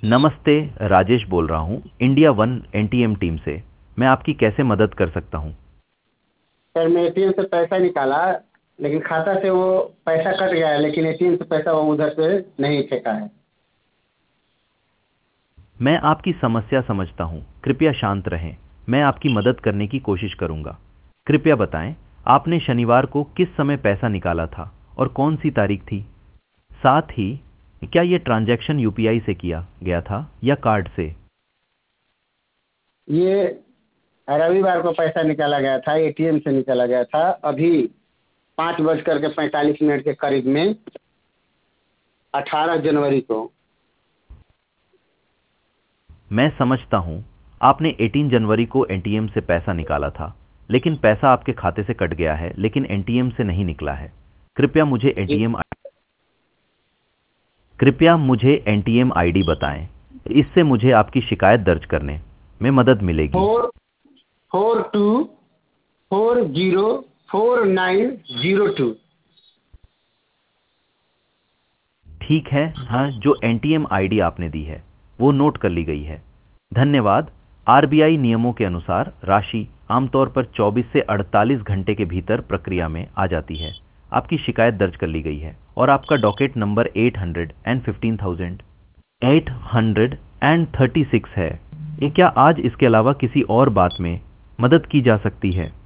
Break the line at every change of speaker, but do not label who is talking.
नमस्ते, राजेश बोल रहा हूँ इंडिया वन एनटीएम टीम से। मैं आपकी कैसे मदद कर सकता हूँ?
सर मैं एटीएम से पैसा निकाला, लेकिन खाता से वो पैसा कट गया है, लेकिन एटीएम से पैसा वो उधर से नहीं फेंका है।
मैं आपकी समस्या समझता हूँ, कृपया शांत रहें। मैं आपकी मदद करने की कोशिश करूँगा। कृपया बताएं, आपने शनिवार को किस समय पैसा निकाला था और कौन सी तारीख थी? साथ ही, क्या ये ट्रांजैक्शन यूपीआई से किया गया था या कार्ड से?
ये रविवार को पैसा निकाला गया था, एटीएम से निकाला गया था। अभी 5:45 के करीब में, 18 जनवरी को।
मैं समझता हूँ, आपने 18 जनवरी को एनटीएम से पैसा निकाला था, लेकिन पैसा आपके खाते से कट गया है, लेकिन एनटीएम से नहीं निकला है। कृपया मुझे
जी।
एटीएम कृपया मुझे एनटीएम आईडी बताएं। इससे मुझे आपकी शिकायत दर्ज करने में मदद मिलेगी।
442404902।
ठीक है, हाँ, जो एनटीएम आईडी आपने दी है वो नोट कर ली गई है। धन्यवाद। आरबीआई नियमों के अनुसार राशि आमतौर पर 24 से 48 घंटे के भीतर प्रक्रिया में आ जाती है। आपकी शिकायत दर्ज कर ली गई है और आपका डॉकेट नंबर 815,836 है। ये क्या आज इसके अलावा किसी और बात में मदद की जा सकती है?